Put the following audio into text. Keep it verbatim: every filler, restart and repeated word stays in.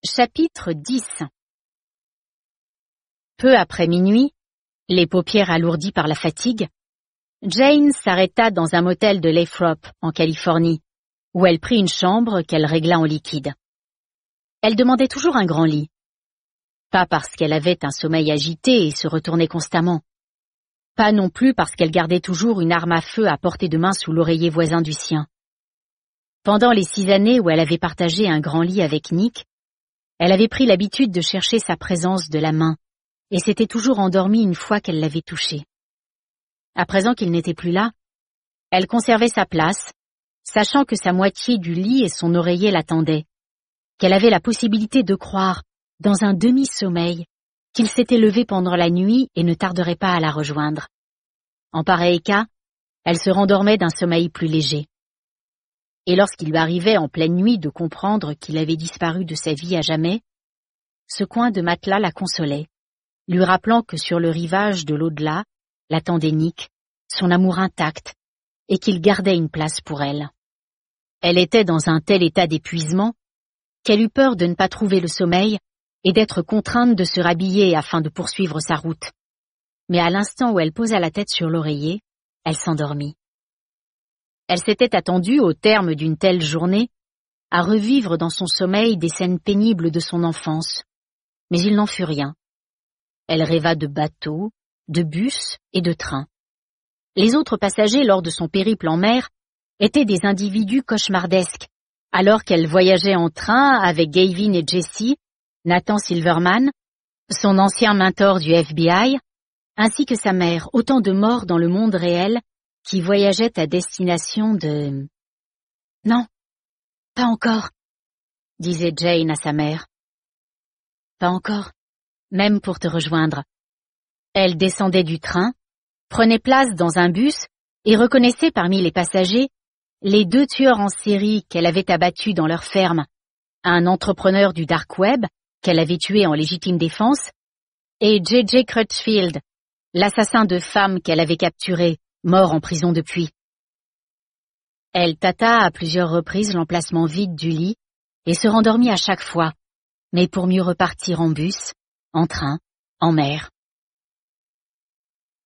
Chapitre dix. Peu après minuit, les paupières alourdies par la fatigue, Jane s'arrêta dans un motel de Lathrop, en Californie, où elle prit une chambre qu'elle régla en liquide. Elle demandait toujours un grand lit. Pas parce qu'elle avait un sommeil agité et se retournait constamment. Pas non plus parce qu'elle gardait toujours une arme à feu à portée de main sous l'oreiller voisin du sien. Pendant les six années où elle avait partagé un grand lit avec Nick, elle avait pris l'habitude de chercher sa présence de la main, et s'était toujours endormie une fois qu'elle l'avait touché. À présent qu'il n'était plus là, elle conservait sa place, sachant que sa moitié du lit et son oreiller l'attendaient, qu'elle avait la possibilité de croire, dans un demi-sommeil, qu'il s'était levé pendant la nuit et ne tarderait pas à la rejoindre. En pareil cas, elle se rendormait d'un sommeil plus léger. Et lorsqu'il lui arrivait en pleine nuit de comprendre qu'il avait disparu de sa vie à jamais, ce coin de matelas la consolait, lui rappelant que sur le rivage de l'au-delà l'attendait Nick, son amour intact, et qu'il gardait une place pour elle. Elle était dans un tel état d'épuisement qu'elle eut peur de ne pas trouver le sommeil et d'être contrainte de se rhabiller afin de poursuivre sa route. Mais à l'instant où elle posa la tête sur l'oreiller, elle s'endormit. Elle s'était attendue, au terme d'une telle journée, à revivre dans son sommeil des scènes pénibles de son enfance, mais il n'en fut rien. Elle rêva de bateaux, de bus et de trains. Les autres passagers lors de son périple en mer étaient des individus cauchemardesques, alors qu'elle voyageait en train avec Gavin et Jessie, Nathan Silverman, son ancien mentor du F B I, ainsi que sa mère, autant de morts dans le monde réel qui voyageaient à destination de... « Non, pas encore », disait Jane à sa mère. « Pas encore, même pour te rejoindre. » Elle descendait du train, prenait place dans un bus et reconnaissait parmi les passagers les deux tueurs en série qu'elle avait abattus dans leur ferme, un entrepreneur du dark web qu'elle avait tué en légitime défense, et J J Crutchfield, l'assassin de femmes qu'elle avait capturé, mort en prison depuis. Elle tâta à plusieurs reprises l'emplacement vide du lit et se rendormit à chaque fois, mais pour mieux repartir en bus, en train, en mer.